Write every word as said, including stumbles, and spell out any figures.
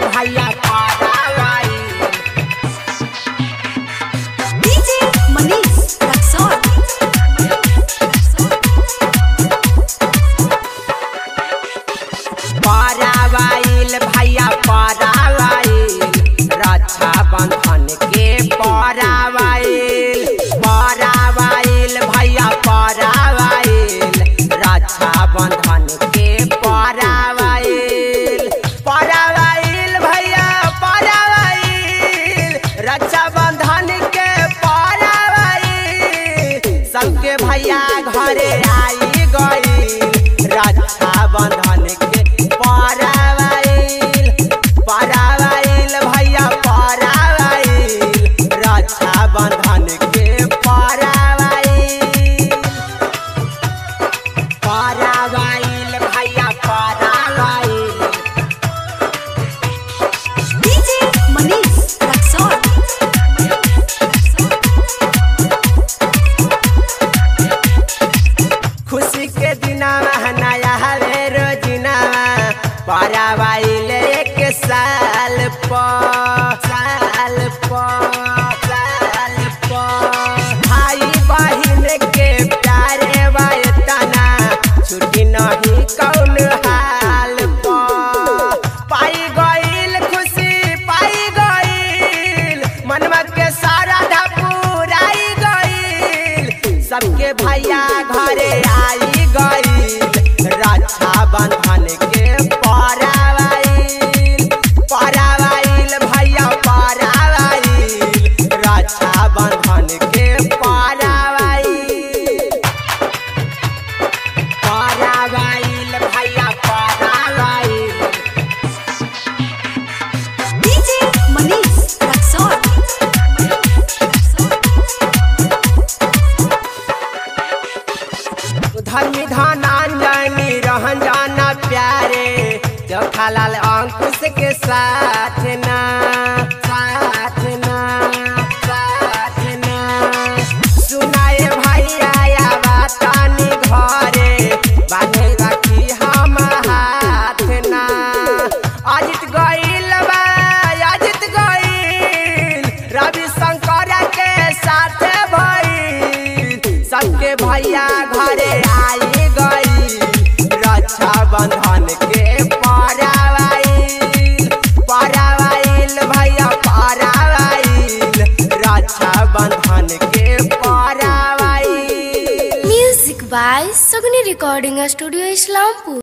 भैया पारावाई डीजे मनीष रक्सौल पारावाइल भैया पारावाइल रक्षा बंधन के पारावाइल पारावाइल भैया पारावाइल रक्षा बंधन के पारावाइल पारावाइल भैया पारावाइल रक्षा बंधन के पारावाइल सबके भैया घरे आई गई रक्षा बंधन के पारावाइल पारावाइल भैया पारावाइल रक्षा बंधन के पारावाइल पारावाइल भैया पारावाइल डीजे मनीष रक्सौल खुशी के दिना नया हवे रोजिना पारावाइल एक साल पर साल पर साल पर भाई बहिन के प्यारे वायतना छुट्टी नहीं कौन हाल पर पाई गईल खुशी पाई गईल मनवा के सारा धपुराई गईल सबके भैया घरे आई गईल रक्षा बंधन के पारावाइल पारावाइल भैया पारावाइल रक्षा बंधन के पारावाइल पारावाइल भैया पारावाइल डीजे मनीष रक्सौल धर्मी धनांजनी रहन जाना प्यारे चौखालाल अंकुश के साथ ना साथ ना साथ ना सुनाए भैया या बातानी घरे बांधे रखी हम हाथ ना अजित गईल बा अजित गईल रवि शंकर के साथ भई सबके भैया घरे आई गई रक्षा बंधन के पारावाइल पारावाइल भैया पारावाइल रक्षा बंधन के पारावाइल music by Sagni recording studio Islampur.